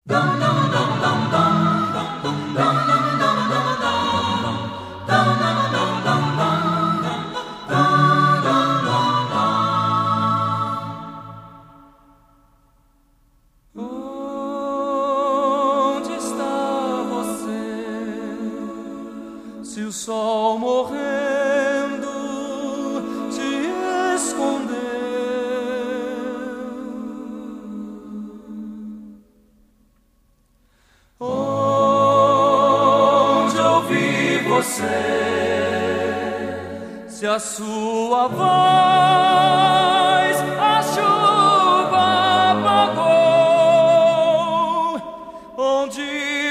Onde está você? Se o sol morrendo te escondeu, onde ouvi você? Se a sua voz a chuva apagou, onde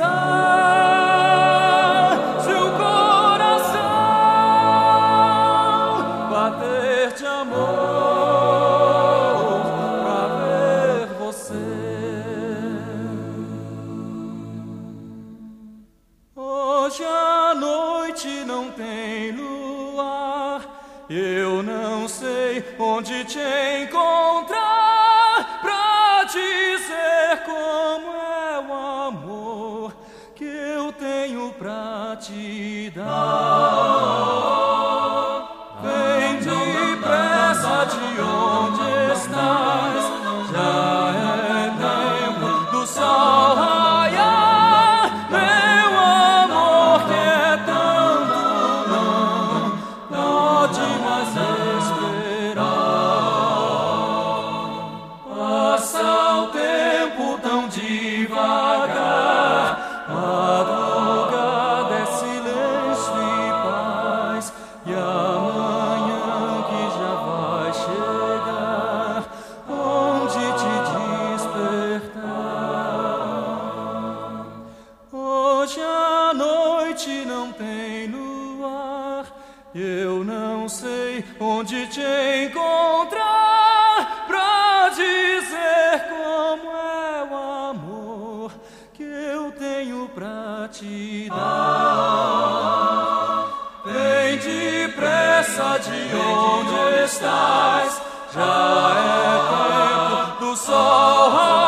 buscar seu coração bater de amor pra ver você? Hoje a noite não tem luar, eu não sei onde te encontrar pra dizer como é o amor que eu tenho pra te dar. Vem depressa de onde estás, já é tempo do sol raiar, meu amor, que é tanto não pode mais esperar. Passa o tempo tão devagar, madrugada é silêncio e paz, e amanhã que já vai chegar, onde te despertar. Hoje a noite não tem luar, eu não sei onde te encontrar pra dizer como é o amor que eu tenho pra te dar. Vem depressa de onde estás, já é tempo do sol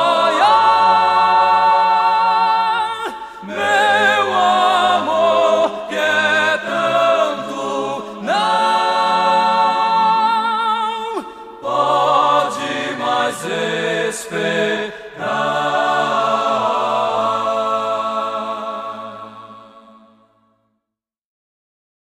raiar, meu amor, que é tanto não pode mais esperar.